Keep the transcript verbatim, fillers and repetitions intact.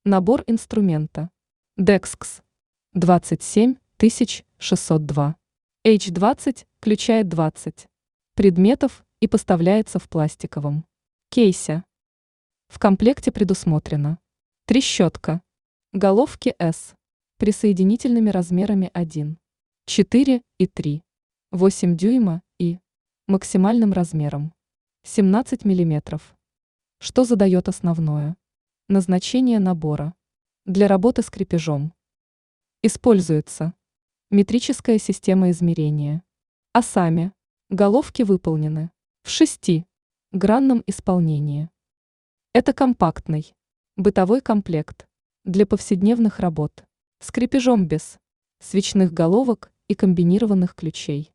Набор инструмента. Dexx двадцать семь тысяч шестьсот два. эйч двадцать включает двадцать предметов и поставляется в пластиковом кейсе. В комплекте предусмотрено трещотка, головки S, присоединительными размерами один, четыре и три, восемь дюйма и максимальным размером семнадцать миллиметров. Что задает основное назначение набора? Для работы с крепежом используется метрическая система измерения, а сами головки выполнены в шестигранном исполнении. Это компактный бытовой комплект для повседневных работ с крепежом без свечных головок и комбинированных ключей.